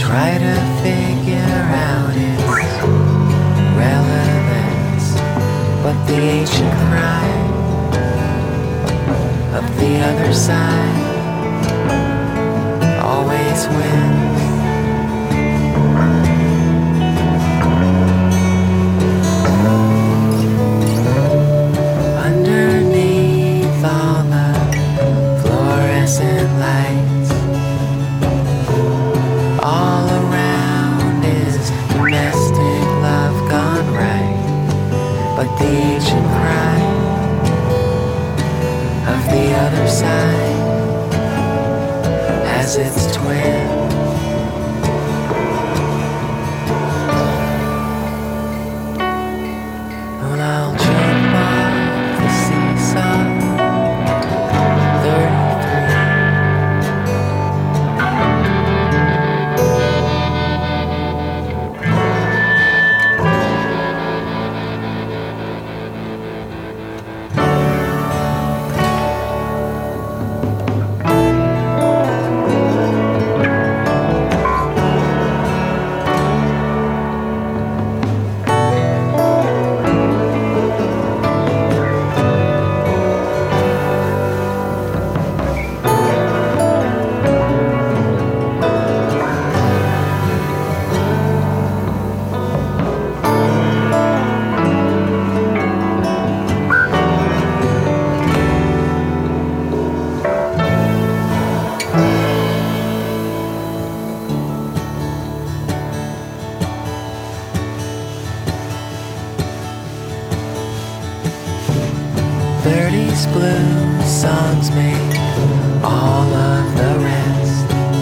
try to figure out its relevance, but the ancient cry of the other side always wins. Underneath all the fluorescent lights, all around is domestic love gone right, but the ancient cry of the other side has its twin. And I'll jump off the seesaw 33. Thirties blues songs make all of the rest,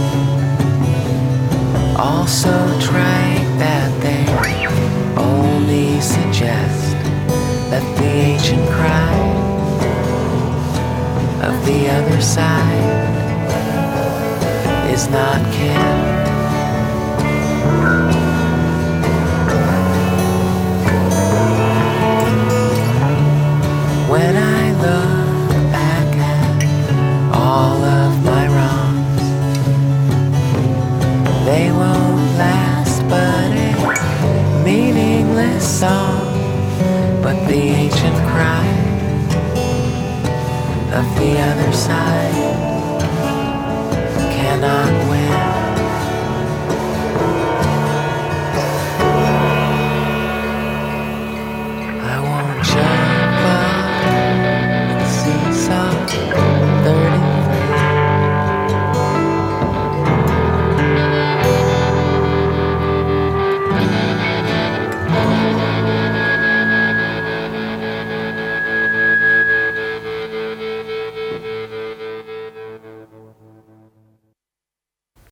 also trite that they only suggest that the ancient cry of the other side is not kin. When I look back at all of my wrongs, they won't last but a meaningless song. But the ancient cry of the other side cannot win.